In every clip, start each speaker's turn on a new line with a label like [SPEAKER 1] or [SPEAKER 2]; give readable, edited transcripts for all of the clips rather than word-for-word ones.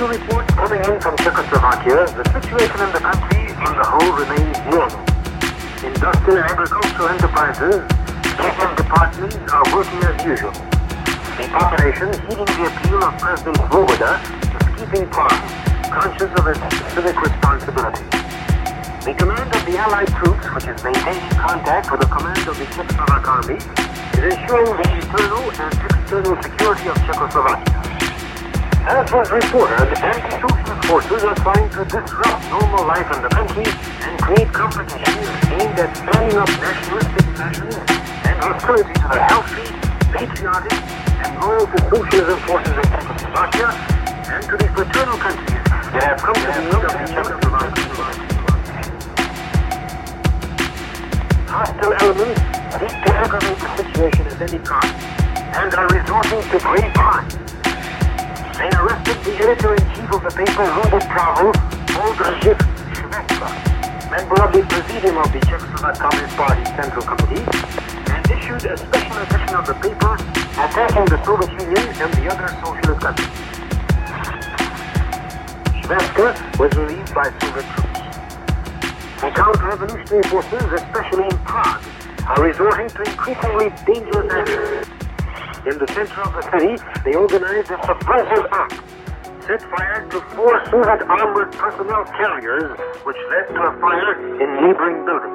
[SPEAKER 1] to reports coming in from Czechoslovakia, the situation in the country on the whole remains normal. Industrial and agricultural enterprises, government departments are working as usual. The population, heeding the appeal of President Svoboda, is keeping calm, conscious of its civic responsibility. The command of the Allied troops, which is maintaining contact with the command of the Czechoslovak army, is ensuring the internal and external security of Czechoslovakia. As was reported, anti-socialist forces are trying to disrupt normal life in the country and create competitions aimed at fanning up nationalistic passions and hostility to the healthy, patriotic, and loyal to socialism forces in Czechoslovakia and to the fraternal countries that have come to the aid of the Czechoslovakia. Hostile elements seek to aggravate the situation at any cost and are resorting to great crimes. They arrested the editor-in-chief of the paper Rudé Pravo, Oldřich Švestka, member of the Presidium of the Czechoslovak Communist Party Central Committee, and issued a special edition of the paper attacking the Soviet Union and the other socialist countries. Švestka was relieved by Soviet troops. The counter-revolutionary forces, especially in Prague, are resorting to increasingly dangerous actions. In the center of the city, they organized a subversive act, set fire to 4 Soviet armored personnel carriers, which led to a fire in neighboring buildings.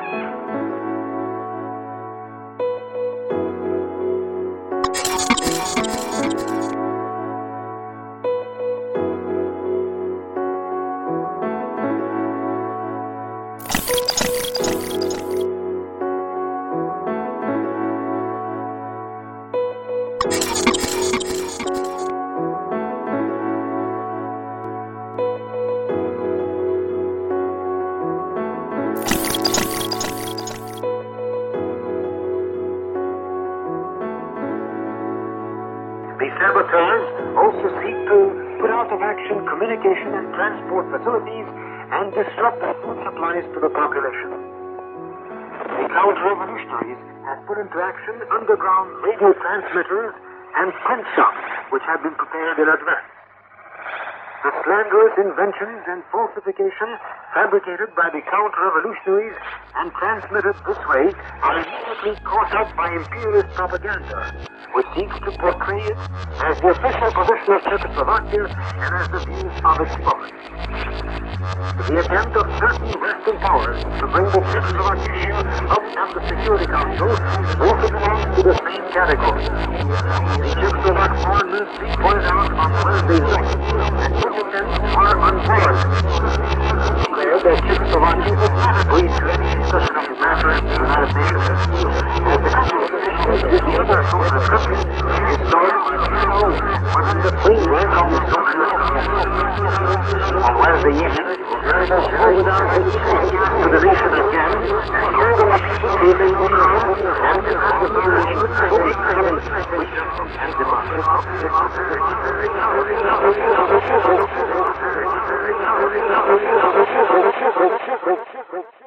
[SPEAKER 1] The saboteurs also seek to put out of action communication and transport facilities and disrupt the food supplies to the population. The counter-revolutionaries have put into action underground radio transmitters and print shops which have been prepared in advance. The slanderous inventions and falsifications fabricated by the counter-revolutionaries and transmitted this way are immediately caught up by imperialist propaganda, which seeks to portray it as the official position of Czechoslovakia and as the views of its public. The attempt of certain Western powers to bring the Czechoslovak issue up at the Security Council also belongs to the same category. The Czechoslovak foreign ministry pointed out on Wednesday night that such attempts are unwarranted. Declared that Czechoslovakia would not agree to any discussion of the matter in the United Nations, as the country with the other socialist countries is started by the within the framework of the socialist countries. On Wednesday evening, Russia rolled out its to the nation again and called on the people to remain calm and to have the violation of fully common freedom and democracy.